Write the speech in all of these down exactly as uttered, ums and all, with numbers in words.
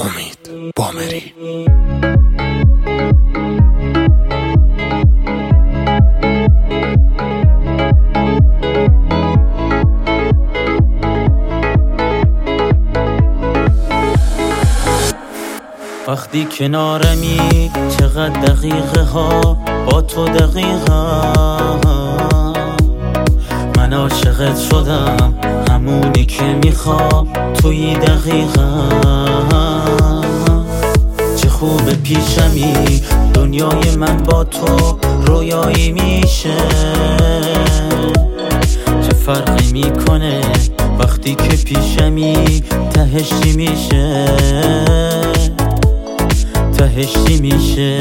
امید بامری. وقتی کنارمی چقدر دقیقه ها با تو دقیقه من عاشقت شدم، همونی که میخوام توی دقیقه. چه خوب پیشمی، دنیای من با تو رویایی میشه. چه فرقی میکنه وقتی که پیشمی، تهشی میشه تهشی میشه.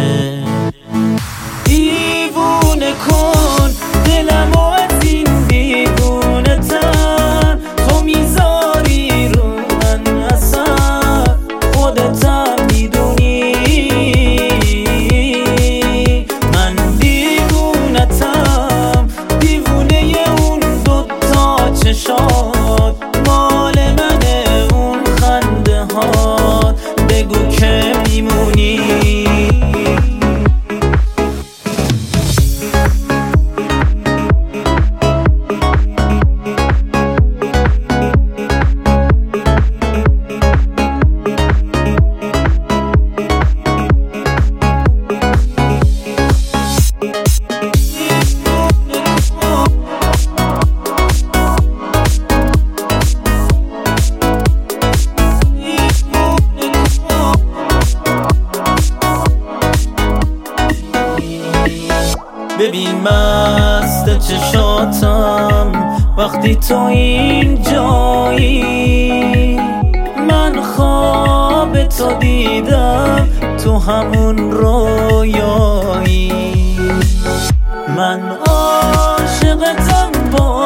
دیوونه کن دلمو از این دیوونه تر، تو میذاری رو من اثر، خودتم میدونی من دیوونتم، دیوونه اون دوتا چشات، مال منه اون خنده هات، بگو که میمونی. ببین مست چشاتم وقتی تو این جایی، من خواب تو دیدم تو همون رویایی. من عاشقتم با